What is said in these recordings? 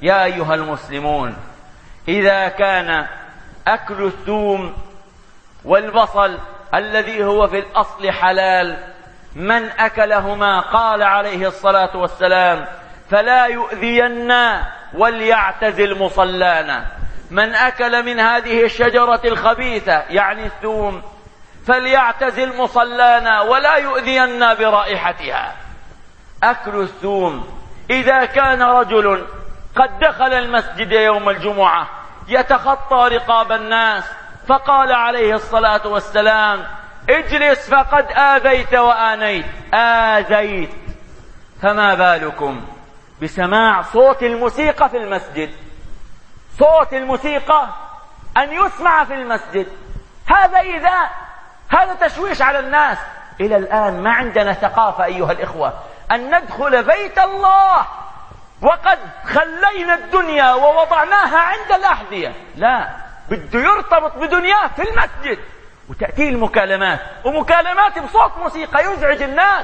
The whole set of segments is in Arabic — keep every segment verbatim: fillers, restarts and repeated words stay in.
يا أيها المسلمون، إذا كان أكل الثوم والبصل الذي هو في الأصل حلال من أكلهما قال عليه الصلاة والسلام فلا يؤذين وليعتزل مصلانا. من أكل من هذه الشجرة الخبيثة يعني الثوم فليعتزل مصلانا ولا يؤذين برائحتها. أكل الثوم إذا كان رجل قد دخل المسجد يوم الجمعة يتخطى رقاب الناس فقال عليه الصلاة والسلام اجلس فقد آذيت وآنيت، آذيت، فما بالكم بسماع صوت الموسيقى في المسجد؟ صوت الموسيقى أن يسمع في المسجد، هذا إيذاء، هذا تشويش على الناس. إلى الآن ما عندنا ثقافة أيها الإخوة أن ندخل بيت الله وقد خلينا الدنيا ووضعناها عند الأحذية، لا، بده يرتبط بدنياه في المسجد. وتأتي المكالمات ومكالمات بصوت موسيقى يزعج الناس.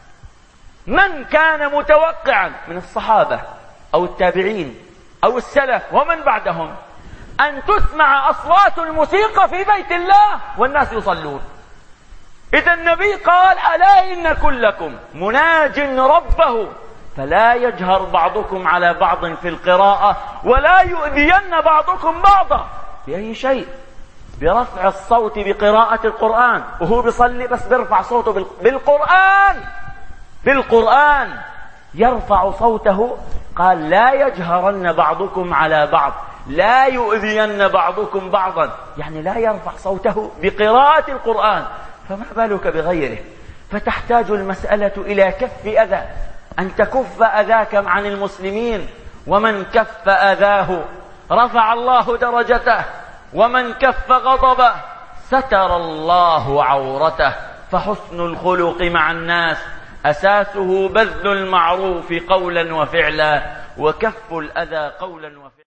من كان متوقعا من الصحابة أو التابعين أو السلف ومن بعدهم أن تسمع أصوات الموسيقى في بيت الله والناس يصلون؟ إذا النبي قال ألا إن كلكم مناج ربه فلا يجهر بعضكم على بعض في القراءة ولا يؤذين بعضكم بعضا. بأي شيء؟ برفع الصوت بقراءة القرآن، وهو بيصلي بس بيرفع صوته بالقرآن، بالقرآن يرفع صوته. قال لا يجهرن بعضكم على بعض لا يؤذين بعضكم بعضا، يعني لا يرفع صوته بقراءة القرآن، فما بالك بغيره؟ فتحتاج المسألة إلى كف أذى، أن تكف أذاك عن المسلمين. ومن كف أذاه رفع الله درجته، ومن كف غضبه ستر الله عورته. فحسن الخلق مع الناس أساسه بذل المعروف قولا وفعلا، وكف الأذى قولا وفعلا.